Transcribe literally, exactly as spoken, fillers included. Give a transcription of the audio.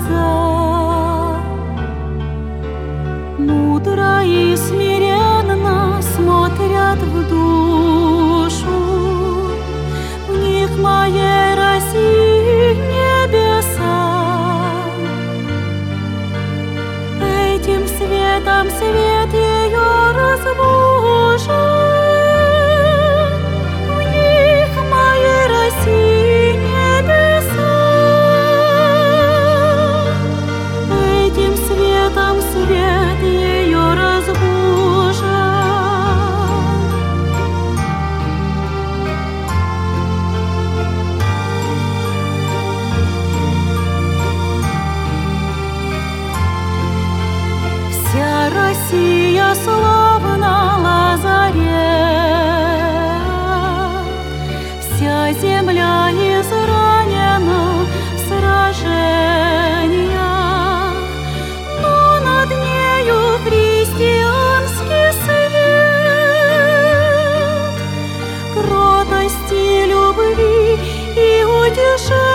глаза, мудро и смиренно смотрят в душу. В них моей России небеса. Этим светом свет ее разбужен. В них моей России небеса. Этим светом свет ее разбужен. Вся Россия словно лазарет, вся земля изранена в сражениях, но над нею христианский свет кротости, любви и утешения.